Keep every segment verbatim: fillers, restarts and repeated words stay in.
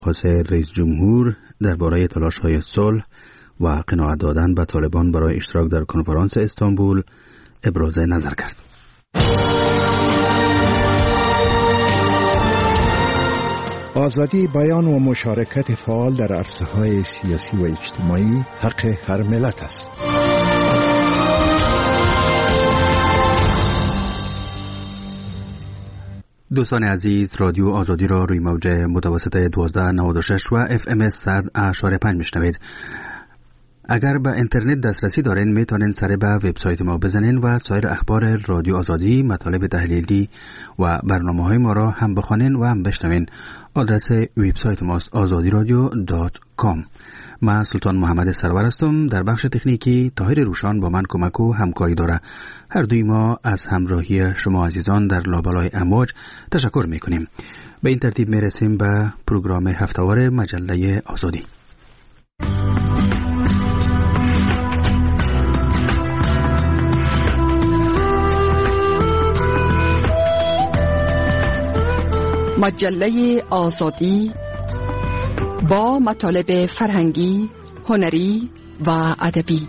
خاص رئیس جمهور درباره تلاش‌های صلح و قناعت دادن به طالبان برای اشتراک در کنفرانس استانبول ابراز نظر کرد. آزادی بیان و مشارکت فعال در عرصه‌های سیاسی و اجتماعی حق هر ملت است. دوستان عزیز، رادیو آزادی را روی موج متوسط دوازده نود و شش و اف ام صد اشاره پنج میشنوید. اگر به اینترنت دسترسی دارین میتونین سر به وبسایت ما بزنین و سایر اخبار رادیو آزادی، مطالب تحلیلی و برنامه‌های ما را هم بخوانین و هم بشنوین. آدرس وبسایت ماست آزادی رادیو دات کام. من سلطان محمد سرور هستم. در بخش تکنیکی طاهر روشان با من کمک و همکاری داره. هر دوی ما از همراهی شما عزیزان در لابلای امواج تشکر میکنیم. به این ترتیب میرسیم به پروگرام هفته‌وار مجله آزادی. مجله آزادی با مطالب فرهنگی، هنری و ادبی.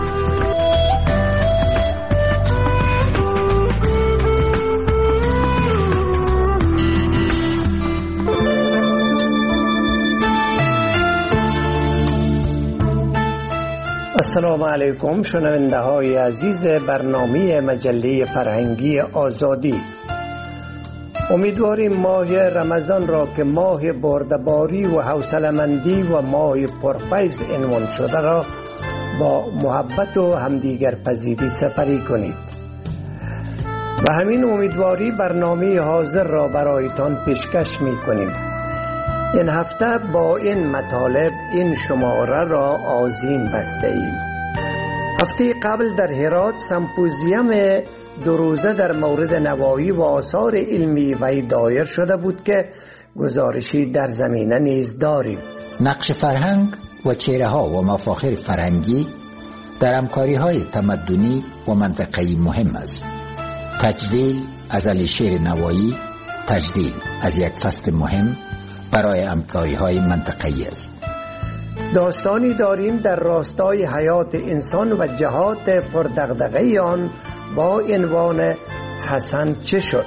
السلام علیکم شنونده های عزیز برنامه مجله فرهنگی آزادی. امیدواریم ماه رمضان را که ماه بردباری و حوصله‌مندی و ماه پرفیض عنوان شده را با محبت و همدیگر پذیری سپری کنید. و همین امیدواری برنامه حاضر را برایتان پیشکش می کنیم. این هفته با این مطالب این شماره را آذین بسته ایم. هفته قبل در هرات سمپوزیوم دو روزه در مورد نوایی و آثار علمی وی دایر شده بود که گزارشی در زمینه نیز داریم. نقش فرهنگ و چهره ها و مفاخر فرهنگی در همکاری های تمدنی و منطقه‌ای مهم است. تجلیل از علیشیر نوایی تجلیل از یک فصل مهم برای همکاری های منطقه‌ای است. داستانی داریم در راستای حیات انسان و جهات پردغدغه آن با عنوان حسن چه شد؟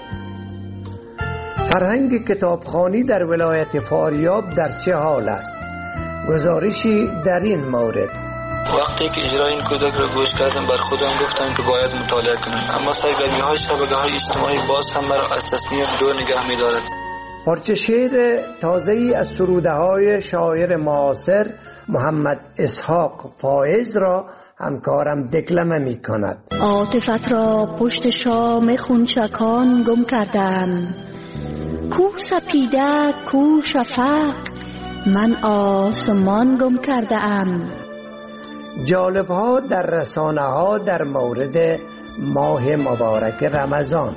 فرهنگ کتابخوانی در ولایت فاریاب در چه حال است؟ گزارشی در این مورد. وقتی که اجرای این کودک را گوش کردم بر خودم گفتم که باید مطالعه کنم، اما سرگرمی های شبکه های اجتماعی باز هم مرا از تصمیم دور نگه می دارد. پارچه شعر تازه‌ای از سروده های شاعر معاصر محمد اسحاق فائز را همکارم دکلمه می کند. عاطفت را پشت شام خونچکان گم کردم، کو سپیده کو شفق من آسمان گم کرده ام. جالب ها در رسانه ها در مورد ماه مبارک رمضان.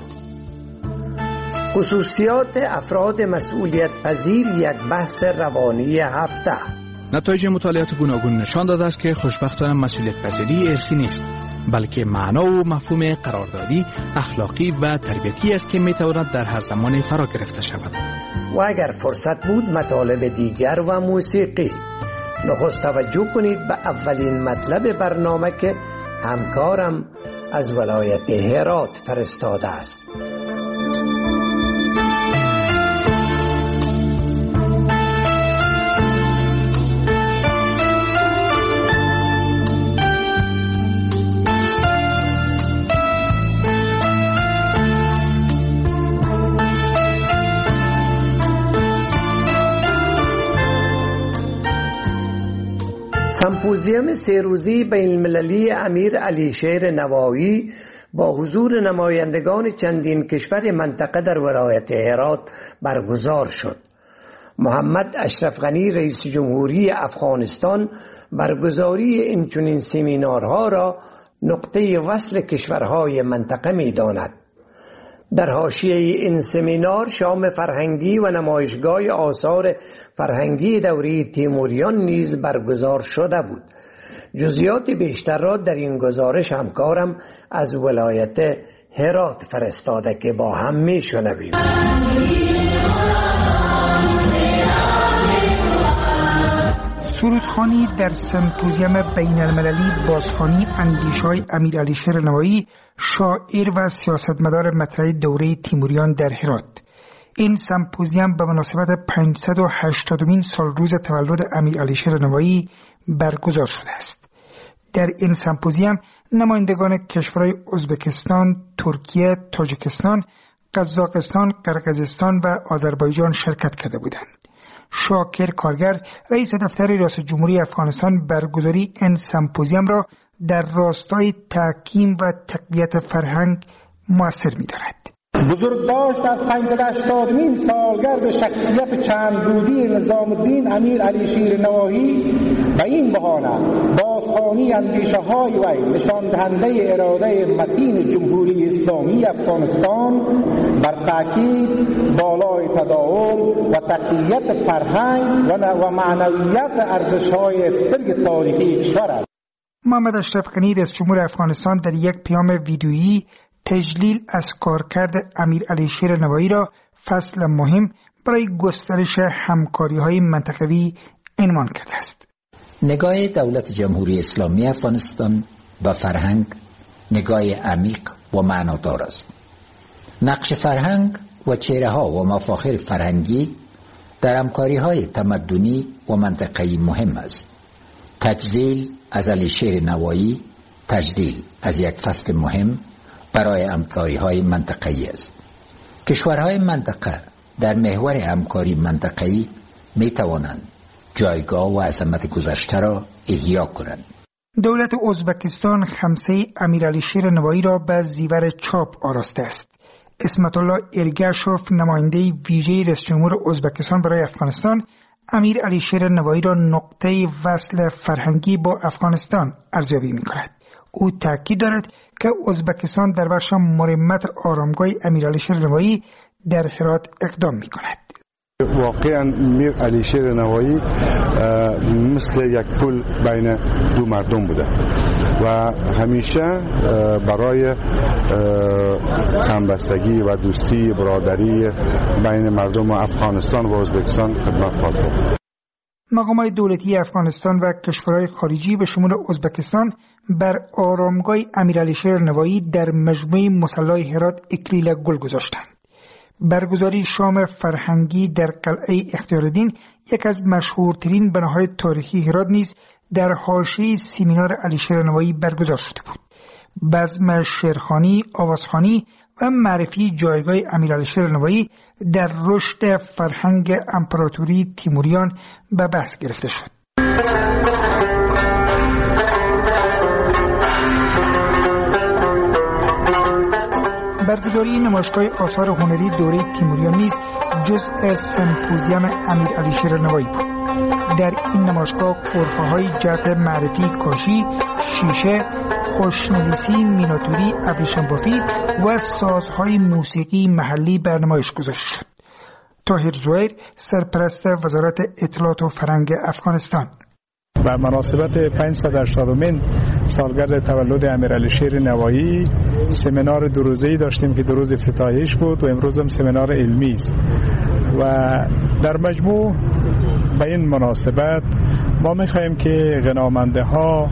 خصوصیات افراد مسئولیت پذیر یک بحث روانی هفته. نتایج مطالعات گوناگون نشان داده است که خوشبختانه مسئولیت پذیری ارثی نیست، بلکه معنا و مفهوم قراردادی، اخلاقی و تربیتی است که میتواند در هر زمان فرا گرفته شود. و اگر فرصت بود مطالب دیگر و موسیقی. نخست توجه کنید به اولین مطلب برنامه که همکارم از ولایت هرات فرستاده است. سمپوزیوم سه روزی بین المللی امیر علیشیر نوایی با حضور نمایندگان چندین کشور منطقه در ولایت هرات برگزار شد. محمد اشرف غنی رئیس جمهوری افغانستان برگزاری این چنین سمینارها را نقطه وصل کشورهای منطقه می داند. در حاشیه این سمینار شام فرهنگی و نمایشگاه آثار فرهنگی دوره تیموریان نیز برگزار شده بود. جزئیات بیشتر را در این گزارش همکارم از ولایت هرات فرستاده که با هم می شنویم. سرودخوانی در سمپوزیوم بین المللی بازخوانی اندیشه‌های امیر علی شیر نوایی، شاعر و سیاستمدار مطرح دوره تیموریان در هرات. این سمپوزیوم به مناسبت پانصد و هشتادمین سال روز تولد امیر علی شیر نوایی برگزار شده است. در این سمپوزیوم نمایندگان کشورهای ازبکستان، ترکیه، تاجیکستان، قزاقستان، قرقیزستان و آذربایجان شرکت کرده بودند. شاکر کارگر، رئیس دفتر ریاست جمهوری افغانستان، برگزاری این سمپوزیوم را در راستای تحکیم و تقویت فرهنگ مؤثر می‌دارد. بزرگداشت از پانصد و هشتادمین سالگرد شخصیت چند بودی نظام الدین امیر علی شیر نوایی به این بهانه بازخوانی اندیشه‌های وی نشان دهنده اراده متین جمهوری اسلامی افغانستان بر تاکید بالای تداول و تقویت فرهنگ و معنویت ارزش‌های استرگ تاریخی کشور است. محمد اشرف غنی، رئیس جمهور افغانستان، در یک پیام ویدیویی تجلیل از کارکرد امیر علی شیر نوایی را فصل مهم برای گسترش همکاری‌های منطقوی عنوان کرده است. نگاه دولت جمهوری اسلامی افغانستان و فرهنگ نگاه عمیق و معنادار است. نقش فرهنگ و چهره‌ها و مفاخر فرهنگی در همکاری‌های تمدنی و منطقه‌ای مهم است. تجلیل از علی شیر نوایی تجلیل از یک فصل مهم برای همکاری‌های منطقه‌ای است. کشورهای منطقه در محور همکاری منطقه‌ای می‌توانند جایگاه و عظمت گذشته را احیا کنند. دولت ازبکستان خمسه امیرعلی شیر نوایی را به زیور چاپ آراسته است. اسمت الله ارگاشوف، نماینده ویژه رئیس جمهور ازبکستان برای افغانستان، امیر علی شیر نوایی را نقطه وصل فرهنگی با افغانستان ارزیابی می‌کند. او تاکید دارد که ازبکستان در بخش مرمت آرامگاه امیر علی شیر نوایی در هرات اقدام می‌کند. واقعا امیر علی شیر نوایی مثل یک پل بین دو مردم بوده و همیشه برای همبستگی و دوستی برادری بین مردم افغانستان و ازبکستان خدمت خواهد کرد. مقامات دولتی افغانستان و کشورهای خارجی به شمول ازبکستان بر آرامگاه امیر علی شیر نوایی در مجمع مصلی هرات اکلیل گل گذاشتند. برگزاری شام فرهنگی در قلعه اختیارالدین، یک از مشهورترین بناهای تاریخی هرات، نیز در حاشیه سمینار علی شیر نوایی برگزار شده بود. بزم شعرخوانی، آوازخوانی و معرفی جایگاه امیر علی شیر نوایی در رشد فرهنگ امپراتوری تیموریان به بحث گرفته شد. برگزاری نمایشگاه آثار هنری دوره تیموریان نیز جزء سمپوزیوم امیر علی شیر نوایی بود. در این نمایشگاه غرفه‌های جهت معرفی کاشی، شیشه، خوشنویسی، میناتوری، ابریشم بافی و سازهای موسیقی محلی به نمایش گذاشته شد. طاهر زهیر، سرپرست وزارت اطلاعات و فرهنگ افغانستان: به مناسبت پانصد و هشتادمین سالگرد تولد امیر علی شیر نوایی سمینار دو روزه‌ای داشتیم که دو روز افتتاحیش بود و امروز هم سمینار علمی است و در مجموع به این مناسبت ما می‌خواهیم که غنامنده ها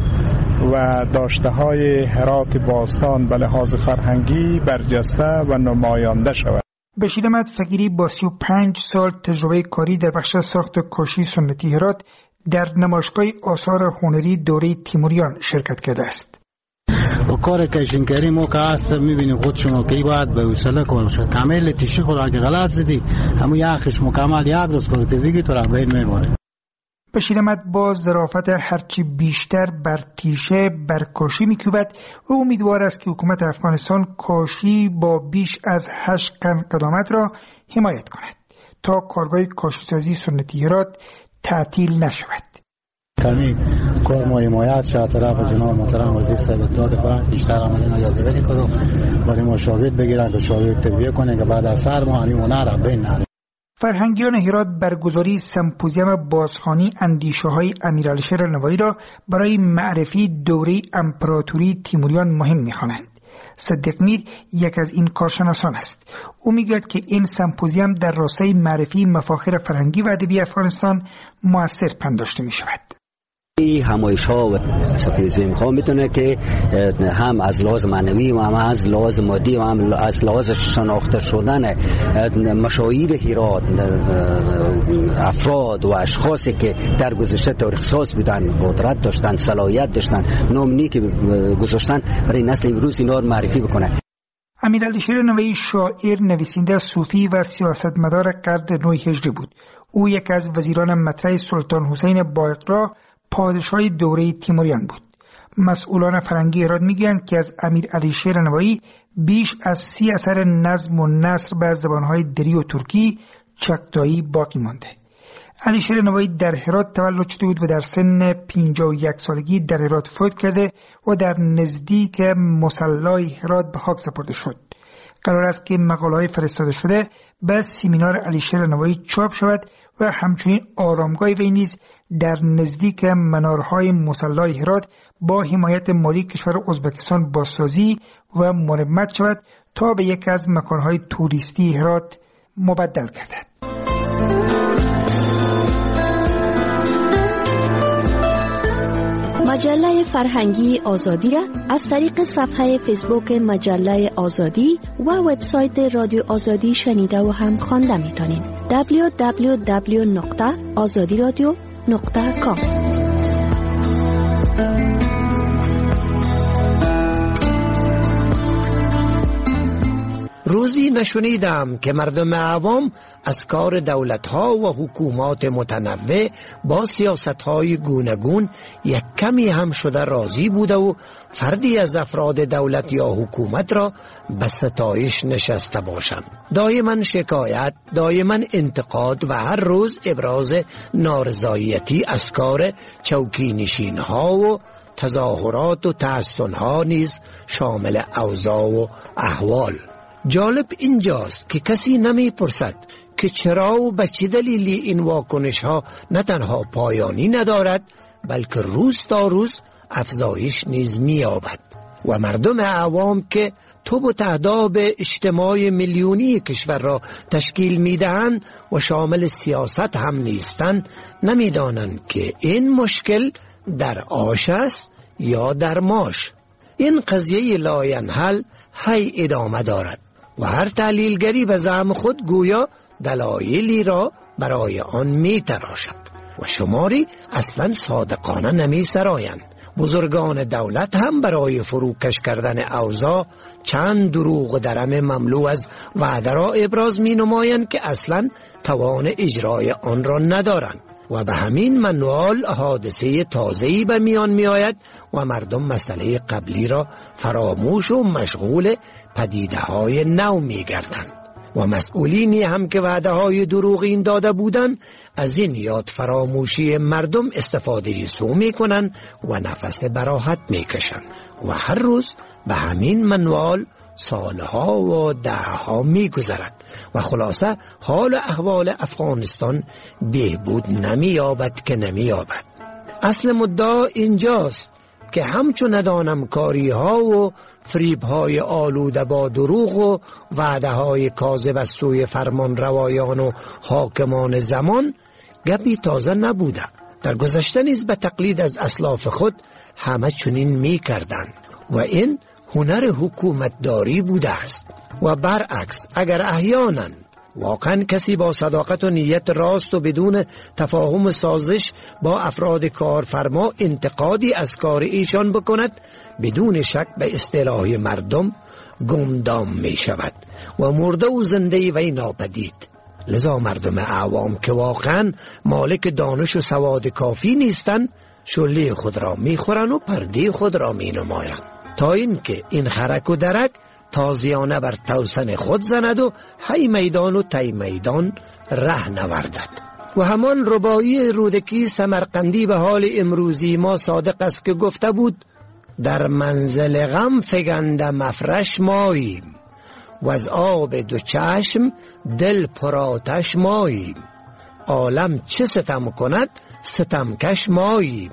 و داشته های هرات باستان به لحاظ فرهنگی برجسته و نماینده شود. بشیر احمد فقیری با سی و پنج سال تجربه کاری در بخش ساخت کاشی سنتی هرات در نمایشگاه آثار هنری دوره تیموریان شرکت کرده است. با کار کشنگری ما که هست میبینیم خود شما که باید به وصله کار شد. کامل تیشی خود اگه غلط زدی همون یخش مکمل یک روز کار که دیگه تو را بین میباره. بشیر احمد با ظرافت هرچی بیشتر بر تیشه بر کاشی میکوبد و امیدوار است که حکومت افغانستان کاشی با بیش از هشت قرن قدامت را حمایت کند تا کارگاه کاشیسازی سنتی هرات تعطیل نشود. کمی کار ما حمایت شد طرف جناب محترم وزیر صاحب اطلاعات فرهنگ بیشتر عملینا یادگیری کنه برای ما شاگرد بگیرن که شاگرد تربیت کنه که بعد از سر ما همین هنر بین نره. فرهنگیان هرات برگزاری سمپوزیوم بازخوانی اندیشه‌های امیر علی شیر نوایی را برای معرفی دوره امپراتوری تیموریان مهم می‌خوانند. صدیق میر یک از این کارشناسان است. او میگوید که این سمپوزیوم در راستای معرفی مفاخر فرهنگی و ادبی افغانستان مؤثر پنداشته می‌شود. همایش ها و سپیزم ها میتونه که هم از لحاظ معنوی و هم از لحاظ مادی و هم از لحاظ شناخته شدن مشاهیر هرات، افراد و اشخاصی که در گذشته تاریخ ساز بودن، قدرت داشتن، صلاحیت داشتن، نامنی که گذاشتن، برای نسل امروز اینا رو معرفی بکنه. امیرعلی شیر نوایی شاعر، نویسنده صوفی و سیاستمدار قرن نو هجری بود. او یک از وزیران مطرح سلطان حسین بایقرا، پادشاه دوره تیموریان بود. مسئولان فرهنگی هرات میگویند که از امیرعلی شیر نوایی بیش از سی اثر نظم و نثر به زبانهای دری و ترکی چکتایی باقی مانده. علی شیر نوایی در هرات تولد شده بود و در سن پنجاه و یک سالگی در هرات فوت کرده و در نزدیک مصلای هرات به خاک سپرده شد. قرار است که مقاله‌های فرستاده شده به سمینار علی شیر نوایی چاپ شود و همچنین آرامگاه وی نیز در نزدیک منارهای مصلای هرات با حمایت مالی کشور ازبکستان بازسازی و مرمت شود تا به یک از مکانهای توریستی هرات مبدل گردد. مجله فرهنگی آزادی را از طریق صفحه فیسبوک مجله آزادی و وبسایت رادیو آزادی شنیده و هم خوانده میتونید. دبلیو دبلیو دبلیو نقطه آزادی رادیو نقطه کام. روزی نشنیدم که مردم عوام از کار دولت‌ها و حکومات متنوع با سیاست‌های گوناگون یک کمی هم شده راضی بوده و فردی از افراد دولت یا حکومت را به ستایش نشسته باشند. دائما شکایت، دائما انتقاد و هر روز ابراز نارضایتی از کار چوکی نشین‌ها و تظاهرات و تحسن‌ها نیز شامل اوضاع و احوال. جالب اینجاست که کسی نمی پرسد که چرا و به چه دلیلی این واکنش ها نه تنها پایانی ندارد بلکه روز تا روز افزایش نیز می یابد و مردم عوام که توب و تهداب اجتماع میلیونی کشور را تشکیل می دهند و شامل سیاست هم نیستند نمی دانند که این مشکل در آش است یا در ماش. این قضیه لاینحل هی ادامه دارد و هر تحلیلگری به زعم خود گویا دلایلی را برای آن می تراشد و شماری اصلا صادقانه نمی سرایند. بزرگان دولت هم برای فروکش کردن اوضاع چند دروغ درم مملو از وعده را ابراز می نمایند که اصلا توان اجرای آن را ندارند و به همین منوال حادثه تازه‌ای به میان می آید و مردم مسئله قبلی را فراموش و مشغول پدیده های نو می گردند و مسئولینی هم که وعده های دروغین داده بودند از این یاد فراموشی مردم استفاده سو می کنند و نفس براحت می کشند و هر روز به همین منوال سالها و دهها می گذرد و خلاصه حال احوال افغانستان بهبود نمی یابد که نمی یابد. اصل مدعا اینجاست که همچون ندانم کاری ها و فریب های آلوده با دروغ و وعده های کاذب از سوی فرمان روایان و حاکمان زمان گپی تازه نبوده. در گذشته نیز به تقلید از اسلاف خود همه چنین می کردند و این هنر حکومتداری بوده است و برعکس اگر احیانا واقعا کسی با صداقت و نیت راست و بدون تفاهم سازش با افراد کارفرما انتقادی از کار ایشان بکند بدون شک به اصطلاح مردم گمدام می شود و مرده و زنده وی ناپدید. لذا مردم عوام که واقعا مالک دانش و سواد کافی نیستند شله خود را می خورند و پرده خود را می نمایند تا اینکه این خرک و درک تازیانه بر توسن خود زند و هی میدان و تی میدان ره نوردد. و همان ربایی رودکی سمرقندی به حال امروزی ما صادق است که گفته بود در منزل غم فگنده مفرش ماییم و از آب دو چشم دل پراتش ماییم. عالم چه ستم کند ستمکش ماییم،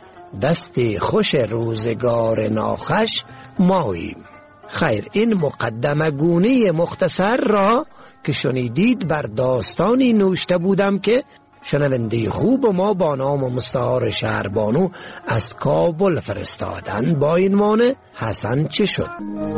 دست خوش روزگار ناخوش ماییم. خیر، این مقدمه گونه مختصر را که شنیدید بر داستانی نوشته بودم که شنونده خوب ما با نام مستعار شهربانو از کابل فرستادن. با این مانع حسن چه شد؟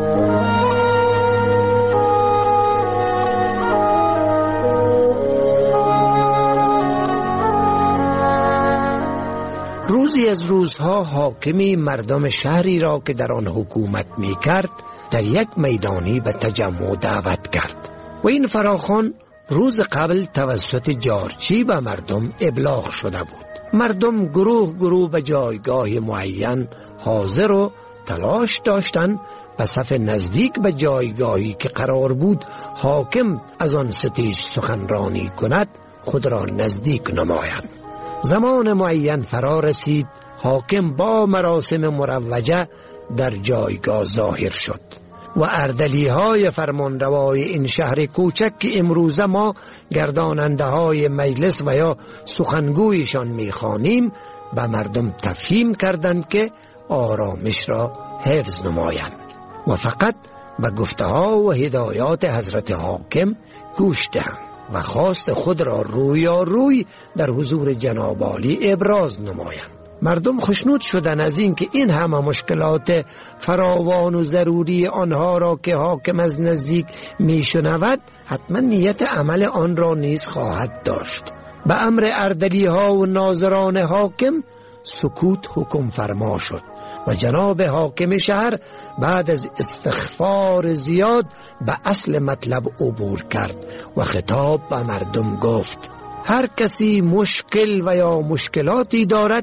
روزی از روزها حاکمی مردم شهری را که در آن حکومت می کرد در یک میدانی به تجمع دعوت کرد و این فراخوان روز قبل توسط جارچی به مردم ابلاغ شده بود. مردم گروه گروه به جایگاه معین حاضر و تلاش داشتند به صف نزدیک به جایگاهی که قرار بود حاکم از آن ستیج سخنرانی کند خود را نزدیک نمایند. زمان معین فرا رسید. حاکم با مراسم مروجه در جایگاه ظاهر شد و اردلی های فرمانروای این شهر کوچک که امروز ما گرداننده های مجلس و یا سخنگویشان میخوانیم به مردم تفهیم کردند که آرامش را حفظ نمایند و فقط به گفته ها و هدایات حضرت حاکم گوش دهند و خواست خود را رویا روی در حضور جناب عالی ابراز نمایند. مردم خوشنود شدند از این که این همه مشکلات فراوان و ضروری آنها را که حاکم از نزدیک میشنود حتما نیت عمل آن را نیز خواهد داشت. به امر اردلی ها و ناظران حاکم سکوت حکم فرما شد و جناب حاکم شهر بعد از استغفار زیاد به اصل مطلب عبور کرد و خطاب به مردم گفت: هر کسی مشکل و یا مشکلاتی دارد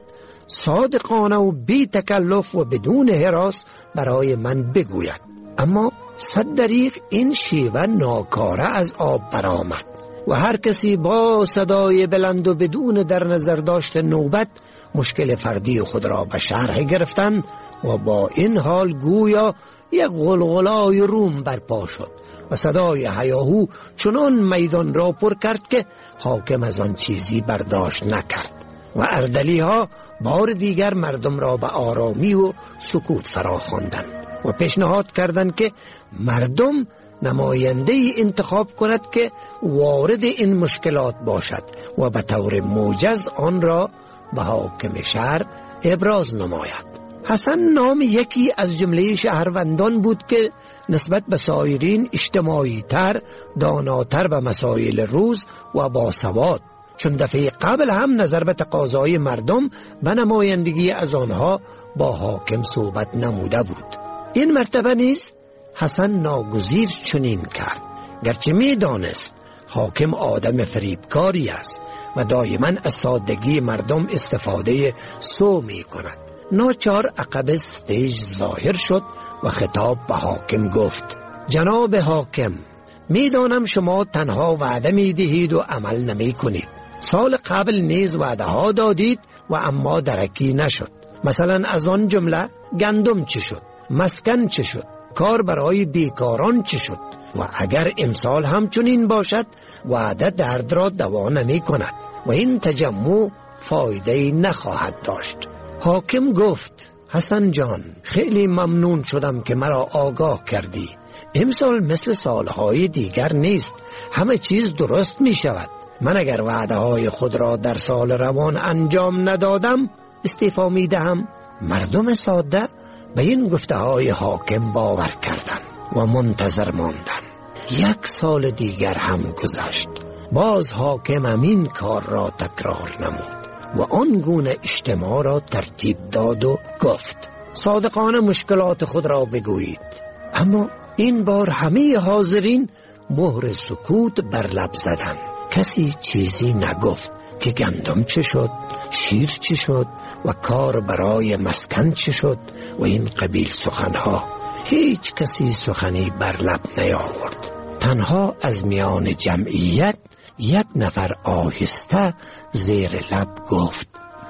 صادقانه و بی تکلف و بدون هراس برای من بگوید. اما صد دریغ این شیوه ناکاره از آب برآمد و هر کسی با صدای بلند و بدون در نظر داشت نوبت مشکل فردی خود را به شرح گرفتند و با این حال گویا یک غلغلای روم برپا شد و صدای هیاهو چنان میدان را پر کرد که حاکم از آن چیزی برداشت نکرد و اردلی ها بار دیگر مردم را به آرامی و سکوت فرا خواندند و پیشنهاد کردند که مردم نماینده ای انتخاب کند که وارد این مشکلات باشد و به طور موجز آن را به حاکم شهر ابراز نماید. حسن نام یکی از جمله شهروندان بود که نسبت به سایرین اجتماعی تر، داناتر به مسائل روز و باسواد، چون دفعه قبل هم نظر به تقاضای مردم به نمایندگی از آنها با حاکم صحبت نموده بود. این مرتبه نیز حسن ناگزیر چنین کرد، گرچه می دانست حاکم آدم فریبکاری است و دائما از سادگی مردم استفاده سو می کند. ناچار عقب استیج ظاهر شد و خطاب به حاکم گفت: جناب حاکم، می دانم شما تنها وعده می دهید و عمل نمی کنید. سال قبل نیز وعده ها دادید و اما درکی نشد. مثلا از آن جمله گندم چه شد؟ مسکن چه شد؟ کار برای بیکاران چه شد؟ و اگر امسال همچنین باشد وعده درد را دوا نمی کند و این تجمع فایده نخواهد داشت. حاکم گفت: حسن جان، خیلی ممنون شدم که مرا آگاه کردی. امسال مثل سالهای دیگر نیست، همه چیز درست می شود. من اگر وعده های خود را در سال روان انجام ندادم استعفا می دهم. مردم ساده به این گفته های حاکم باور کردند و منتظر ماندند. یک سال دیگر هم گذشت، باز حاکم همین کار را تکرار نمود و آن گونه اجتماع را ترتیب داد و گفت: صادقانه مشکلات خود را بگویید. اما این بار همه حاضرین مهر سکوت بر لب زدند. کسی چیزی نگفت که گندم چه شد، شیر چه شد و کار برای مسکن چه شد و این قبیل سخنها. هیچ کسی سخنی بر لب نیاورد. تنها از میان جمعیت یک نفر آهسته زیر لب گفت: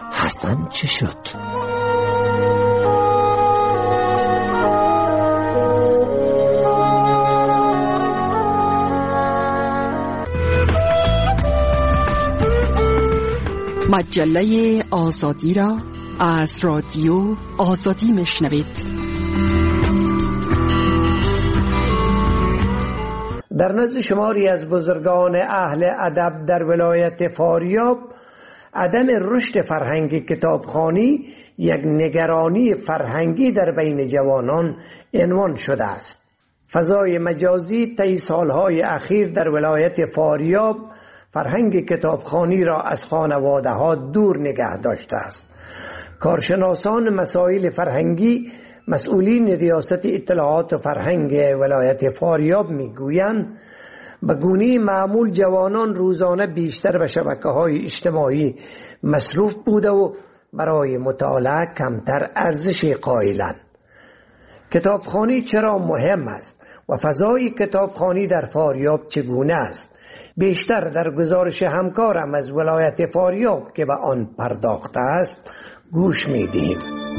حسن چه شد؟ مجله آزادی را از رادیو آزادی میشنوید. در نزد شماری از بزرگان اهل ادب در ولایت فاریاب عدم رشد فرهنگ کتابخوانی یک نگرانی فرهنگی در بین جوانان عنوان شده است. فضای مجازی طی سالهای اخیر در ولایت فاریاب فرهنگ کتابخوانی را از خانواده ها دور نگه داشته است. کارشناسان مسائل فرهنگی مسئولین ریاست اطلاعات و فرهنگ ولایت فاریاب میگویند به گونه معمول جوانان روزانه بیشتر به شبکه‌های اجتماعی مصروف بوده و برای مطالعه کمتر ارزش قائلند. کتابخوانی چرا مهم است و فضای کتابخوانی در فاریاب چگونه است؟ بیشتر در گزارش همکارم از ولایت فاریاب که به آن پرداخته است گوش می‌دهیم.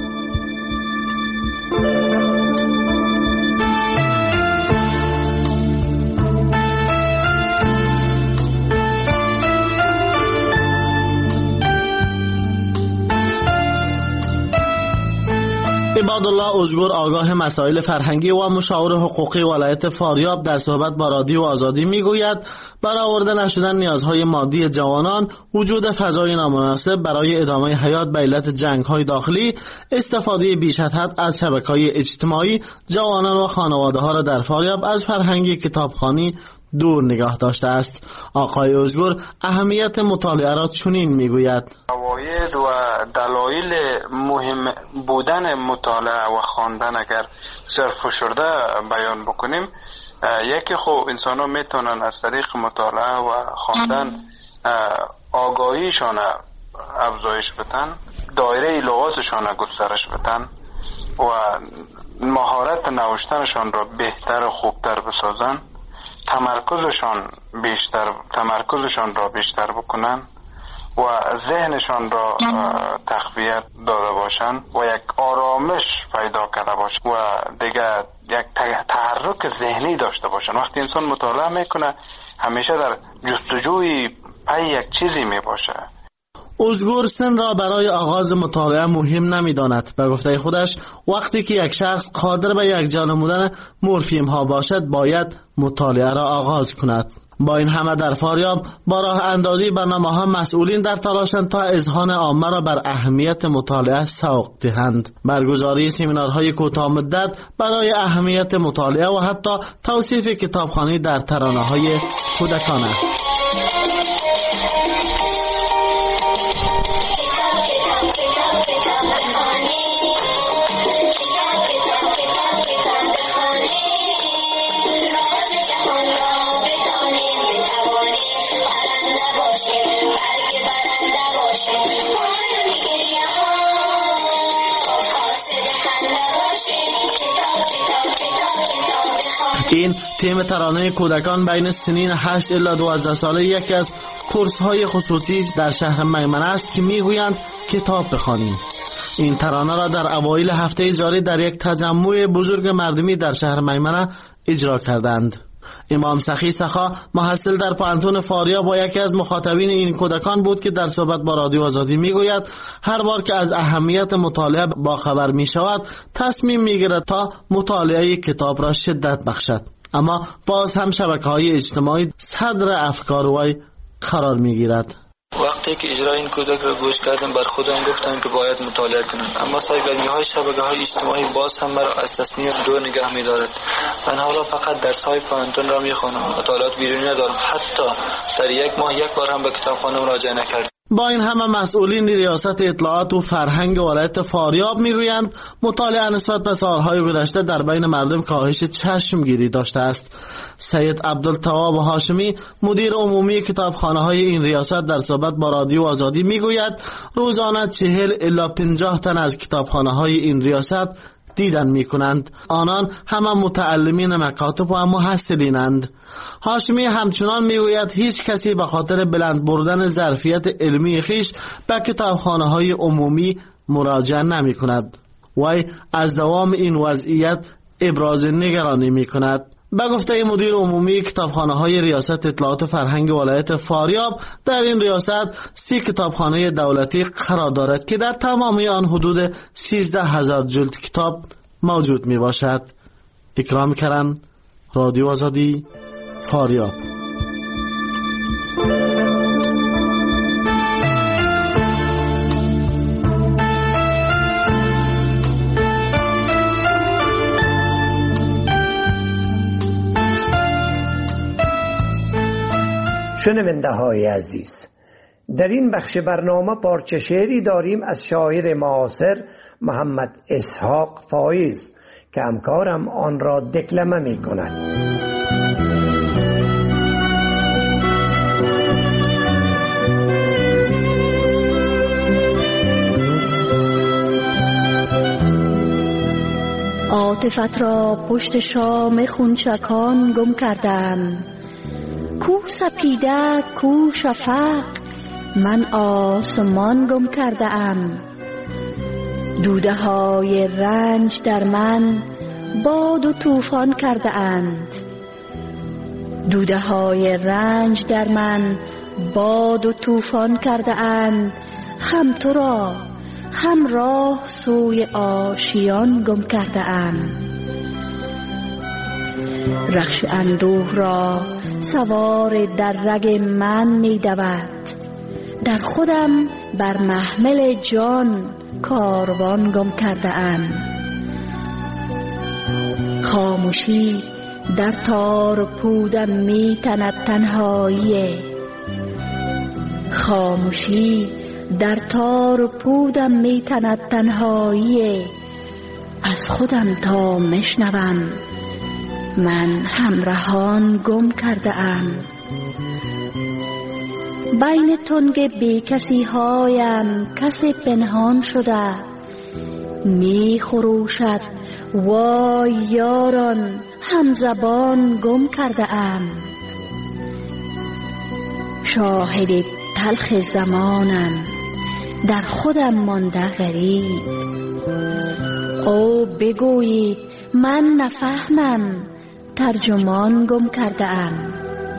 عبادالله ازگور آگاه مسائل فرهنگی و مشاور حقوقی ولایت فاریاب در صحبت با رادیو آزادی میگوید برآورده نشدن نیازهای مادی جوانان، وجود فضای نامناسب برای ادامه حیات به علت جنگ‌های داخلی، استفاده بیش از حد از شبکه‌های اجتماعی جوانان و خانواده‌ها را در فاریاب از فرهنگ کتابخوانی دور نگاه داشته است. آقای ازگور اهمیت مطالعه را چنین میگوید: فواید و دلایل مهم بودن مطالعه و خواندن اگر صرف شده بیان بکنیم، یکی خب انسان ها میتونن از طریق مطالعه و خواندن آگاهیشان افزایش بدن، دایره لغاتشان گسترش بدن و مهارت نوشتنشان را بهتر و خوبتر بسازن، تمرکزشان بیشتر تمرکزشان را بیشتر بکنن و ذهنشان را تقویت داده باشند و یک آرامش پیدا کرده باشند و دیگه یک تحرک ذهنی داشته باشند. وقتی انسان مطالعه میکنه همیشه در جستجوی پی یک چیزی میباشه. ازگور سن را برای آغاز مطالعه مهم نمیداند. به گفته خودش وقتی که یک شخص قادر به یک جا نمودن مورفیم ها باشد باید مطالعه را آغاز کند. با این همه در فاریاب با راه اندازی برنامه ها مسئولین در تلاشند تا اذهان عامه را بر اهمیت مطالعه سوق دهند. برگزاری سمینارهای کوتاه مدت برای اهمیت مطالعه و حتی توصیف کتابخوانی در ترانه‌های کودکان است. این تیم ترانه کودکان بین سنین هشت الی دوازده ساله یکی از کورس های خصوصی در شهر میمنه است که میگویند کتاب بخوانیم. این ترانه را در اوایل هفته جاری در یک تجمع بزرگ مردمی در شهر میمنه اجرا کردند. امام سخی سخا محصل در پانتون فاریاب و یکی از مخاطبین این کودکان بود که در صحبت با رادیو آزادی میگوید هر بار که از اهمیت مطالعه با خبر می شود تصمیم میگیرد تا مطالعه کتاب را شدت بخشد، اما باز هم شبکه‌های اجتماعی صدر افکار وی قرار میگیرد. وقتی که اجرای این کودک را گوش کردم بر خودم گفتم که باید مطالعه کنم، اما سرگرمی های شبکه های اجتماعی باز هم مرا از تصمیم دور نگه می دارد. من حالا فقط درس های پانتون را می خوانم، مطالعات بیرونی ندارم، حتی در یک ماه یک بار هم به کتابخانه مراجعه نکردم. با این همه مسئولین ریاست اطلاعات و فرهنگ ولایت فاریاب میگویند مطالعه نسبت به سالهای گذشته در بین مردم کاهش چشمگیری داشته است. سید عبدالتواب هاشمی مدیر عمومی کتابخانه های این ریاست در صحبت با رادیو آزادی میگوید روزانه چهل الی پنجاه تن از کتابخانه های این ریاست دیدن می کنند. آنان همه متعلمین مکاتب و محصلینند. هاشمی همچنان میگوید هیچ کسی به خاطر بلند بردن ظرفیت علمی خیش به کتابخانه های عمومی مراجعه نمی کند. وی از دوام این وضعیت ابراز نگرانی می کند. به گفته مدیر عمومی کتابخانه های ریاست اطلاعات فرهنگ ولایت فاریاب در این ریاست سی کتابخانه دولتی قرار دارد که در تمامی آن حدود سیزده هزار جلد کتاب موجود می باشد. اکرام کرم، رادیو آزادی، فاریاب. شنونده های عزیز، در این بخش برنامه پارچه شعری داریم از شاعر معاصر محمد اسحاق فایز که همکارم آن را دکلمه می کند. عاطفت را پشت شام خونچکان گم کردم، کو سپیده کو شفق من آسمان گم کرده ام. دوده های رنج در من باد و طوفان کرده اند، دوده های رنج در من باد و طوفان کرده اند. هم تو را هم راه سوی آشیان گم کرده ام. رخش اندوه را سوار در رگ من می دود، در خودم بر محمل جان کاروان گم کرده ام. خاموشی در تار پودم می تند تنهایی، خاموشی در تار پودم می تند تنهایی. از خودم تا مشنوم من همراهان گم کرده ام. بین تنگ بی کسی هایم کسی پنهان شده، می خروشد وای یاران همزبان گم کرده ام. شاهد تلخ زمانم در خودم مانده غریب، او بگویید من نفهمم ترجمان گم کرده ام.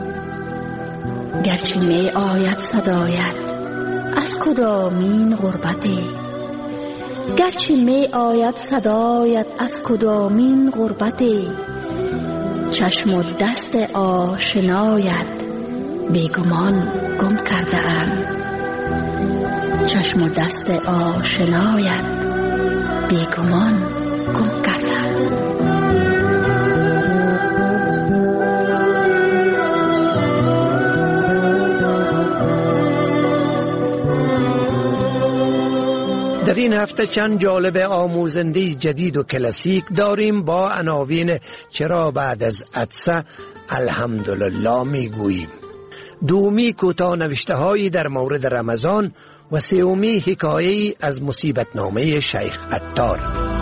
گرچه می آید صدایت از کدامین غربتی، گرچه می آید صدایت از کدامین غربتی. چشم و دست آشنایت بیگمان گم کرده ام، چشم و دست آشنایت بیگمان گم کرده ام. در این هفته چند جالب آموزنده جدید و کلاسیک داریم با عناوین چرا بعد از عطسه الحمدلله میگوییم، دومی کوتاه نوشته هایی در مورد رمضان و سومی حکایه‌ای از مصیبت نامه شیخ عطار.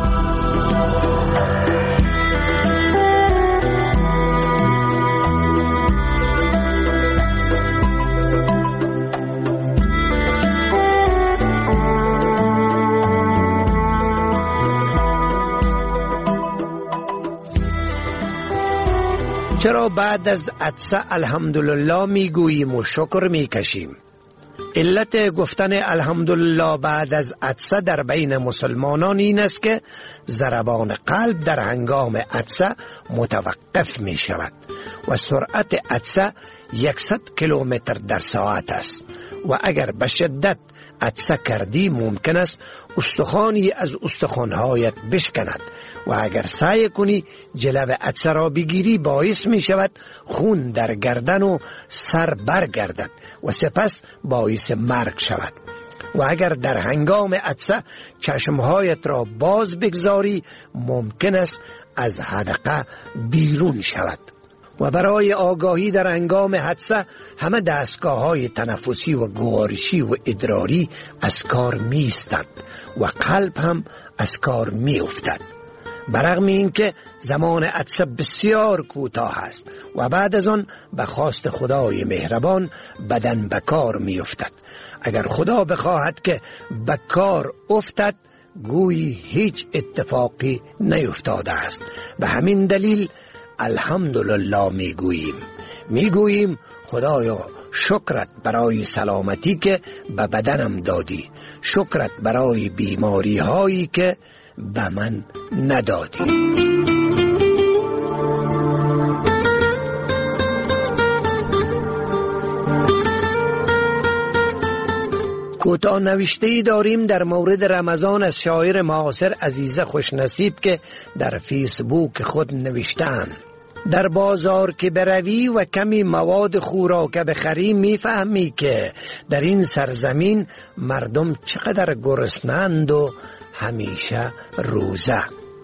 چرا بعد از عطسه الحمدلله میگوییم و شکر میکشیم؟ علت گفتن الحمدلله بعد از عطسه در بین مسلمانان این است که ضربان قلب در هنگام عطسه متوقف می شود و سرعت عطسه صد کیلومتر در ساعت است و اگر به شدت عطسه کردی ممکن است استخوانی از استخوانهایت بشکند و اگر سعی کنی جلو عطسه را بگیری باعث می شود خون در گردن و سر برگردد و سپس باعث مرگ شود و اگر در هنگام عطسه چشمهایت را باز بگذاری ممکن است از حدقه بیرون شود. و برای آگاهی در هنگام حادثه همه دستگاه های تنفسی و گوارشی و ادراری از کار می ایستند و قلب هم از کار می افتد. برغم این که زمان حادثه بسیار کوتاه است و بعد از آن به خواست خدای مهربان بدن به کار می افتد. اگر خدا بخواهد که به کار افتد گویی هیچ اتفاقی نیفتاده است. به همین دلیل الحمدلله میگوییم میگوییم خدایا شکرت برای سلامتی که به بدنم دادی، شکرت برای بیماری هایی که به من ندادی. کوتاه نوشته‌ای داریم در مورد رمضان از شاعر معاصر عزیزه خوشنصیب که در فیسبوک خود نوشتند: در بازار که بروی و کمی مواد خوراک بخری میفهمی که در این سرزمین مردم چقدر گرسنند و همیشه روزه.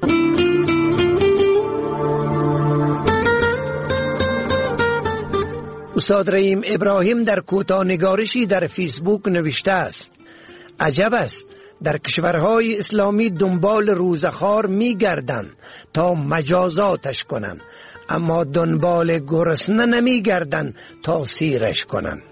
استاد رحیم ابراهیم در کوتاه‌نگارشی در فیسبوک نوشته است: عجب است، در کشورهای اسلامی دنبال روزخوار می‌گردند تا مجازاتش کنند، اما دنبال گرسنه نمی‌گردند تا سیرش کنند.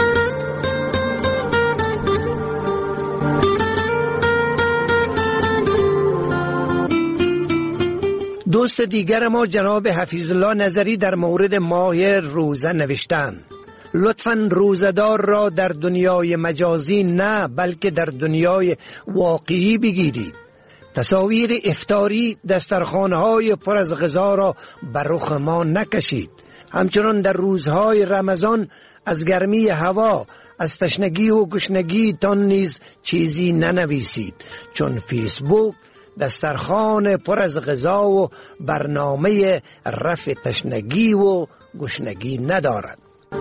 دوست دیگر ما جناب حفیظ الله نظری در مورد ماه روزه نوشتند: لطفاً روزدار را در دنیای مجازی نه بلکه در دنیای واقعی بگیرید. تصاویر افطاری دسترخوان‌های پر از غذا را بر رخ ما نکشید. همچنان در روزهای رمضان از گرمی هوا، از تشنگی و گشنگی تان نیز چیزی ننویسید، چون فیسبوک دسترخوان پر از غذا و برنامه رفع تشنگی و گشنگی ندارد.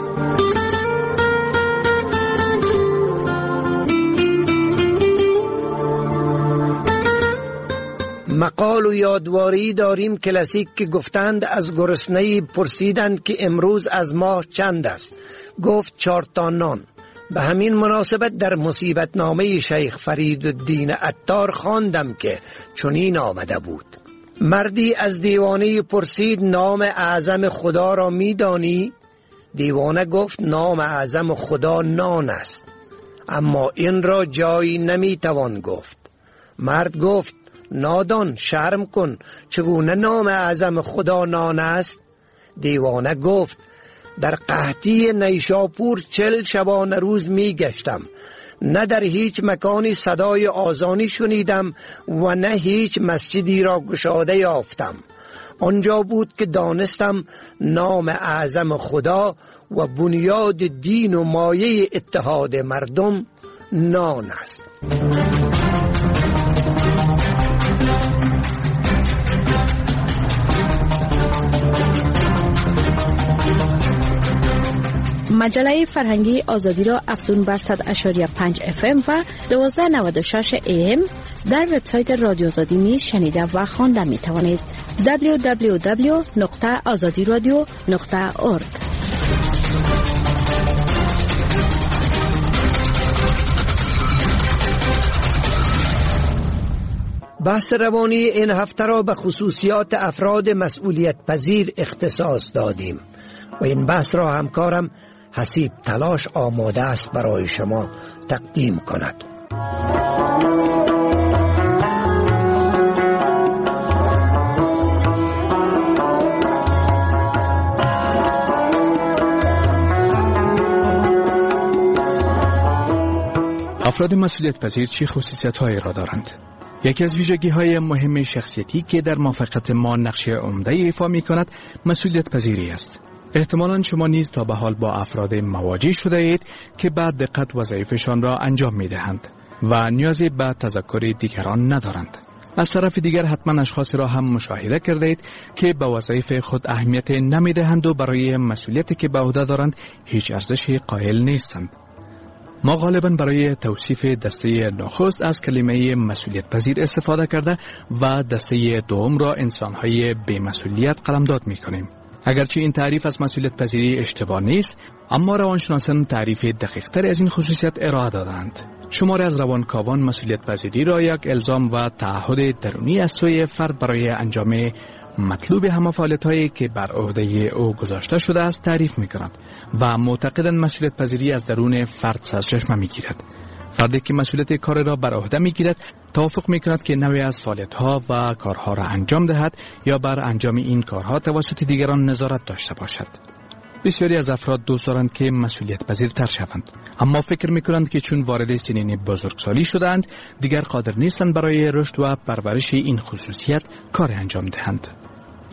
مقال و یادواری داریم کلاسیک که گفتند از گرسنه‌ای پرسیدند که امروز از ماه چند است، گفت چهار تا نان. به همین مناسبت در مصیبت نامه شیخ فریدالدین عطار خواندم که چنین آمده بود: مردی از دیوانه پرسید نام اعظم خدا را می دانی؟ دیوانه گفت نام اعظم خدا نان است، اما این را جایی نمی توان گفت. مرد گفت نادان، شرم کن، چگونه نام اعظم خدا نان است؟ دیوانه گفت در قحطی نیشاپور چل شبانه روز می گشتم، نه در هیچ مکانی صدای آذانی شنیدم و نه هیچ مسجدی را گشاده یافتم. آنجا بود که دانستم نام اعظم خدا و بنیاد دین و مایه اتحاد مردم نان است. مجله فرهنگی آزادی را افزون بر صد و پنج اف ام و دویست و نود و شش ای ام در وبسایت رادیو آزادی نیز شنیده و خوانده می توانید. دبلیو دبلیو دبلیو نقطه آزادی رادیو نقطه اورگ. بحث روانی این هفته را به خصوصیات افراد مسئولیت پذیر اختصاص دادیم و این بحث را همکارم حسیب تلاش آماده است برای شما تقدیم کند. افراد مسئولیت پذیر چه خصوصیت هایی را دارند؟ یکی از ویژگی های مهم شخصیتی که در موفقیت ما نقش عمده ایفا می کند مسئولیت پذیری است. احتمالاً شما نیز تا به حال با افراد مواجه شده اید که بعد دقت وظایفشان را انجام می دهند و نیازی به تذکر دیگران ندارند. از طرف دیگر حتما اشخاصی را هم مشاهده کرده اید که به وظایف خود اهمیت نمی دهند و برای مسئولیتی که به عهده دارند هیچ ارزشی قائل نیستند. ما غالباً برای توصیف دسته نخست از کلمه مسئولیت پذیر استفاده کرده و دسته دوم را انسان‌های بی‌مسئولیت قلمداد می‌کنیم. اگرچه این تعریف از مسئولیت پذیری اشتباه نیست، اما روانشناسان تعریف دقیق‌تر از این خصوصیت ارائه دادند. شماری از روانکاوان مسئولیت پذیری را یک الزام و تعهد درونی از سوی فرد برای انجام مطلوب همه فعالیت‌هایی که بر عهده او گذاشته شده است تعریف می‌کنند و معتقدند مسئولیت پذیری از درون فرد سرچشمه می‌گیرد. فردی که مسئولیت کار را بر عهده می‌گیرد توافق می‌کند که نوعی از فعالیت‌ها و کارها را انجام دهد یا بر انجام این کارها توسط دیگران نظارت داشته باشد. بسیاری از افراد دوست دارند که مسئولیت پذیرتر شوند، اما فکر می‌کنند که چون وارد سنین بزرگسالی شدند دیگر قادر نیستند برای رشد و پرورش این خصوصیت کار انجام دهند.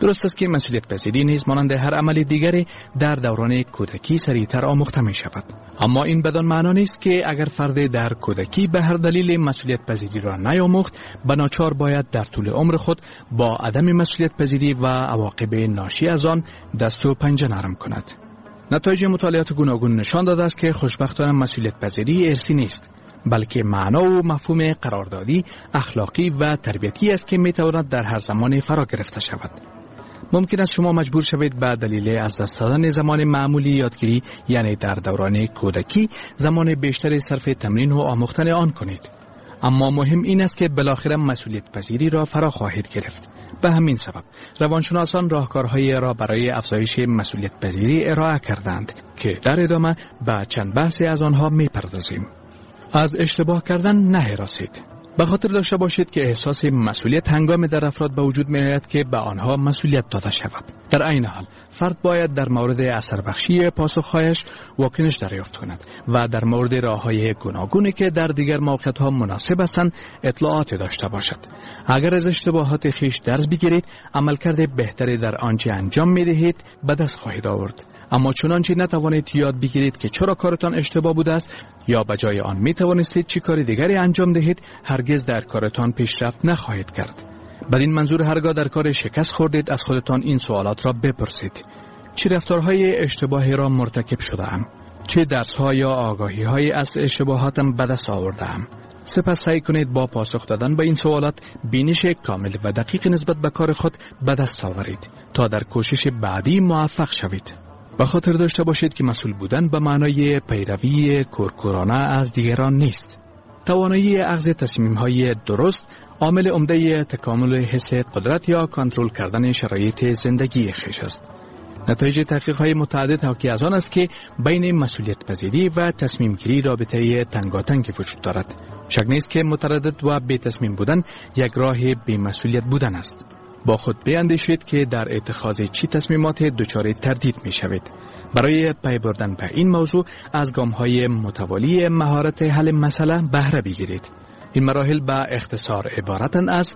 درست است که مسئولیت پذیری نیز مانند هر عمل دیگری در دوران کودکی سریعتر آموخته می شود. اما این بدان معنا نیست که اگر فرد در کودکی به هر دلیل مسئولیت پذیری را نیاموخت، بناچار باید در طول عمر خود با عدم مسئولیت پذیری و عواقب ناشی از آن دست و پنجه نرم کند. نتایج مطالعات گوناگون نشان داده است که خوشبختانه مسئولیت پذیری ارثی نیست، بلکه معنا و مفهوم قراردادی، اخلاقی و تربیتی است که می تواند در هر زمان فرا گرفته شود. ممکن است شما مجبور شوید به دلیل از دست دادن زمان معمولی یادگیری، یعنی در دوران کودکی، زمان بیشتری صرف تمرین و آموختن آن کنید. اما مهم این است که بالاخره مسئولیت پذیری را فرا خواهید گرفت. به همین سبب روانشناسان راهکارهایی را برای افزایش مسئولیت پذیری ارائه کردند که در ادامه به چند بحثی از آنها می‌پردازیم. از اشتباه کردن نهراسید. به خاطر داشته باشید که احساس مسئولیت هنگام در افراد به وجود می‌آید که به آنها مسئولیت داده شود. در عین حال فرد باید در مورد اثر بخشی پاسخهایش واکنش دریافت کند و در مورد راه‌های گوناگونی که در دیگر موقعیت‌ها مناسب هستند اطلاعات داشته باشد. اگر از اشتباهات خویش درس بگیرید، عملکرد بهتری در آنچه انجام می‌دهید به دست خواهید آورد. اما چنانچه نتوانید یاد بگیرید که چرا کارتان اشتباه بوده است یا به جای آن می توانستید چی کار دیگری انجام دهید، هرگز در کارتان پیشرفت نخواهید کرد. بدین منظور هرگاه در کار شکست خوردید از خودتان این سوالات را بپرسید: چه رفتارهای اشتباهی را مرتکب شده ام؟ چه درس‌ها یا آگاهی‌هایی از اشتباهاتم به دست آورده‌ام؟ سپس سعی کنید با پاسخ دادن به این سوالات بینش کامل و دقیق نسبت به کار خود به دست آورید تا در کوشش بعدی موفق شوید. به خاطر داشته باشید که مسئول بودن به معنای پیروی کورکورانه از دیگران نیست. توانایی اخذ تصمیم‌های درست عامل عمده تکامل حس قدرت یا کنترل کردن شرایط زندگی خویش است. نتایج تحقیق‌های متعدد حاکی از آن است که بین مسئولیت پذیری و تصمیم گیری رابطه تنگاتنگ وجود دارد. شک نیست که متردد و بی تصمیم بودن یک راه بی مسئولیت بودن است. با خود بیاندیشید که در اتخاذ چی تصمیمات دچار تردید می شوید. برای پی بردن به این موضوع از گام‌های متوالی مهارت حل مسئله بهره بگیرید. این مراحل به اختصار عبارتند از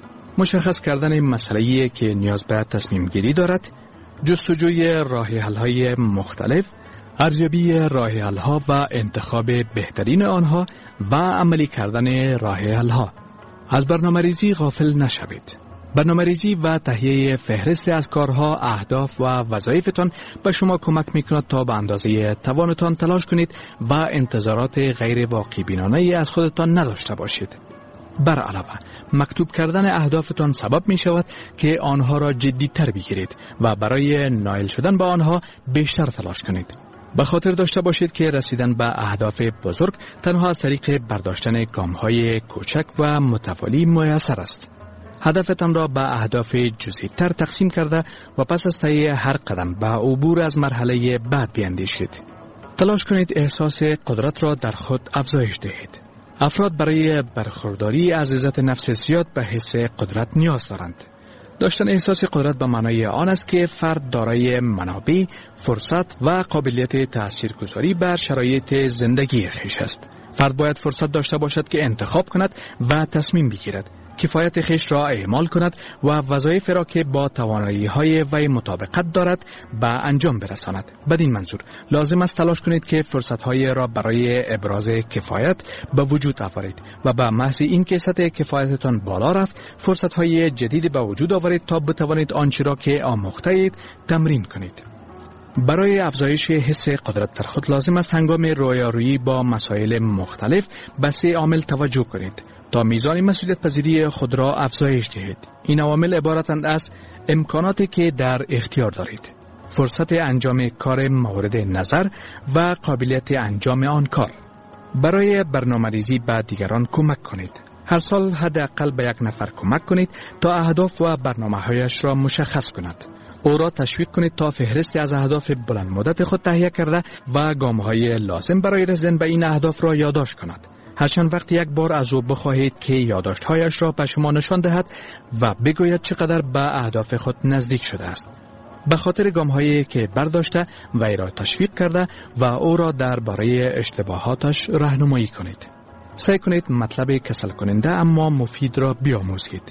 مشخص کردن مسئله‌ای که نیاز به تصمیم گیری دارد، جستجوی راه حل‌های مختلف، ارزیابی راه حل‌ها و انتخاب بهترین آنها و عملی کردن راه حل‌ها. از برنامه‌ریزی غافل نشوید. برنامه‌ریزی و تهیه فهرست از کارها، اهداف و وظایفتان به شما کمک می‌کند تا به اندازه توانتان تلاش کنید و انتظارات غیر واقع بینانه‌ای از خودتان نداشته باشید. بر علاوه مکتوب کردن اهدافتان سبب می شود که آنها را جدی‌تر بگیرید و برای نائل شدن به آنها بیشتر تلاش کنید. به خاطر داشته باشید که رسیدن به اهداف بزرگ تنها از طریق برداشتن گام‌های کوچک و متوالی میسر است. هدفتان را به اهداف جزئی‌تر تقسیم کرده و پس از طی هر قدم به عبور از مرحله بعد بیاندیشید. تلاش کنید احساس قدرت را در خود افزایش دهید. افراد برای برخورداری از عزت نفس زیاد به حس قدرت نیاز دارند. داشتن احساس قدرت به معنای آن است که فرد دارای منابع، فرصت و قابلیت تاثیرگذاری بر شرایط زندگی خویش است. فرد باید فرصت داشته باشد که انتخاب کند و تصمیم بگیرد، کفایت خویش را اعمال کند و وظایف را که با توانایی‌های وی مطابقت دارد به انجام برساند. بدین منظور لازم است تلاش کنید که فرصت‌های را برای ابراز کفایت به وجود آورید و به محض این که سطح کفایتتان بالا رفت، فرصت‌های جدیدی به وجود آورید تا بتوانید آنچه را که آموخته اید تمرین کنید. برای افزایش حس قدرت در خود لازم است هنگام رویارویی با مسائل مختلف به سه عامل توجه کنید تا میزان مسئولیت پذیری خود را افزایش دهید. این عوامل عبارتند از امکاناتی که در اختیار دارید، فرصت انجام کار مورد نظر و قابلیت انجام آن کار. برای برنامه‌ریزی به دیگران کمک کنید. هر سال حداقل به یک نفر کمک کنید تا اهداف و برنامه‌هایش را مشخص کند. او را تشویق کنید تا فهرستی از اهداف بلند مدت خود تهیه کرده و گام‌های لازم برای رسیدن به این اهداف را یادداشت کند. هر چند وقت یک بار از او بخواهید که یادداشت‌هایش را به شما نشان دهد و بگوید چقدر به اهداف خود نزدیک شده است. به خاطر گام‌هایی که برداشته وی را تشویق کرده و او را درباره اشتباهاتش راهنمایی کنید. سعی کنید مطلب کسل کننده اما مفید را بیاموزید.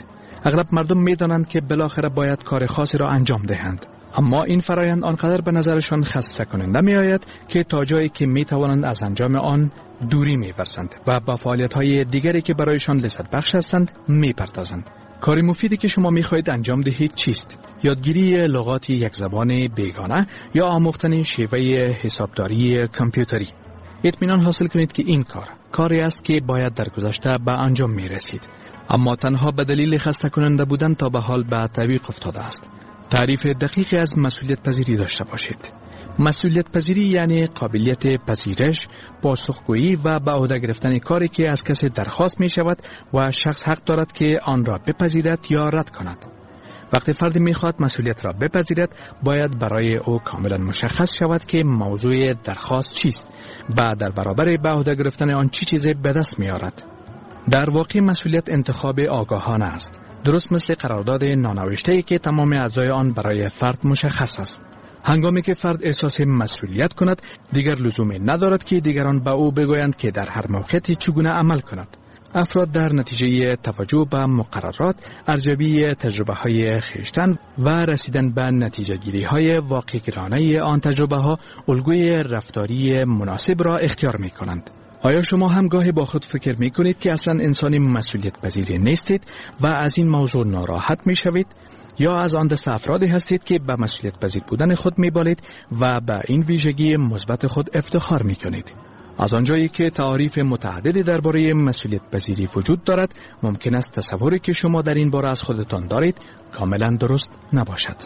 اغلب مردم می‌دانند که بالاخره باید کار خاصی را انجام دهند، اما این فرایند آنقدر به نظرشان خسته کننده می آید که تا جایی که می توانند از انجام آن دوری می ورزند و با فعالیت‌های دیگری که برایشان لذت بخش هستند می پردازند. کاری مفیدی که شما می خواهید انجام دهید چیست؟ یادگیری لغات یک زبان بیگانه یا آموختن شیوه حسابداری کامپیوتری. اطمینان حاصل کنید که این کار کاری است که باید در گذشته به انجام می رسید، اما تنها به دلیل خسته کننده بودن تا به حال به تعویق افتاده است. تعریف دقیقی از مسئولیت پذیری داشته باشید. مسئولیت پذیری یعنی قابلیت پذیرش، پاسخگویی و به عهده گرفتن کاری که از کسی درخواست می شود و شخص حق دارد که آن را بپذیرد یا رد کند. وقتی فردی می خواهد مسئولیت را بپذیرد، باید برای او کاملا مشخص شود که موضوع درخواست چیست و در برابر به عهده گرفتن آن چی چیزی به دست می آورد. در واقع مسئولیت انتخاب آگاهانه است، درست مثل قرارداد نانوشته‌ای که تمام اجزای آن برای فرد مشخص است. هنگامی که فرد احساس مسئولیت کند، دیگر لزومی ندارد که دیگران به او بگویند که در هر موقعی چگونه عمل کند. افراد در نتیجه توجه به مقررات، ارزیابی تجربه‌های خویشتن و رسیدن به نتیجه‌گیری‌های واقع‌گرانه آن تجربه‌ها، الگوی رفتاری مناسب را اختیار می‌کنند. آیا شما هم گاهی با خود فکر می کنید که اصلا انسانی مسئولیت پذیر نیستید و از این موضوع ناراحت می شوید؟ یا از آن دست افرادی هستید که به مسئولیت پذیر بودن خود می بالید و به این ویژگی مثبت خود افتخار می کنید؟ از آنجایی که تعاریف متعددی درباره مسئولیت پذیری وجود دارد، ممکن است تصوری که شما در این باره از خودتان دارید کاملا درست نباشد.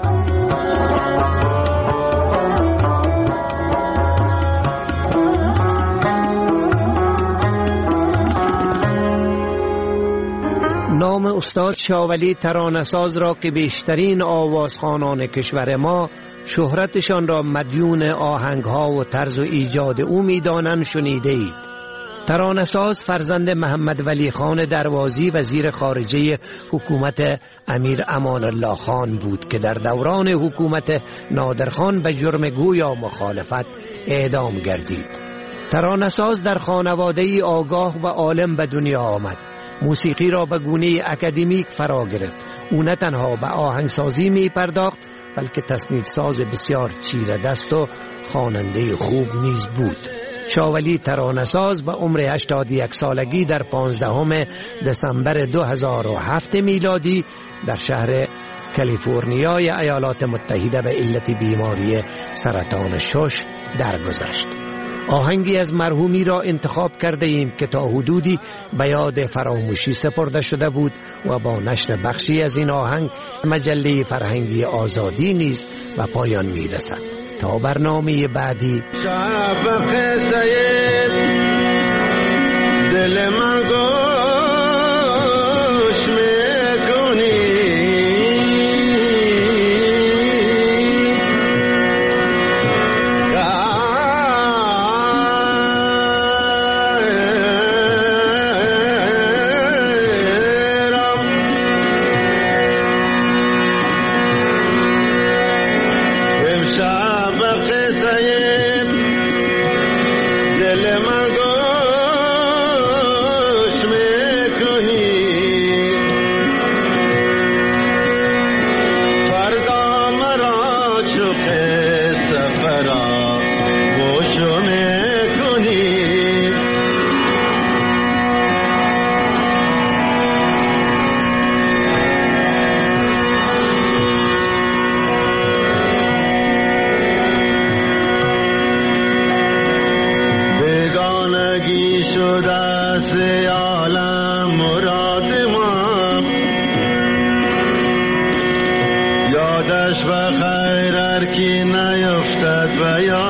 نام استاد شاولی ترانه‌ساز را که بیشترین آوازخوانان کشور ما شهرتشان را مدیون آهنگ‌ها و طرز و ایجاد او می‌دانند شنیده اید. ترانه‌ساز فرزند محمد ولی خان دروازی وزیر خارجه حکومت امیر امان الله خان بود که در دوران حکومت نادرخان به جرم گویا مخالفت اعدام گردید. ترانه‌ساز در خانواده‌ای آگاه و عالم به دنیا آمد. موسیقی را به گونه اکادمیک فرا گرفت. او نه تنها به آهنگسازی می پرداخت، بلکه تصنیف ساز بسیار چیره دست و خواننده خوب نیز بود. شاولی ترانه‌ساز به عمر هشتاد و یک سالگی در پانزدهم دسامبر دو هزار و هفت میلادی در شهر کالیفرنیای ایالات متحده به علت بیماری سرطان شش درگذشت. آهنگی از مرحومی را انتخاب کرده ایم که تا حدودی به یاد فراموشی سپرده شده بود و با نشر بخشی از این آهنگ مجله فرهنگی آزادی نیز به پایان می رسد. تا برنامه بعدی، شب قصه دل من گوش میکنی، یادش و خیر ار کی نیفتد و یا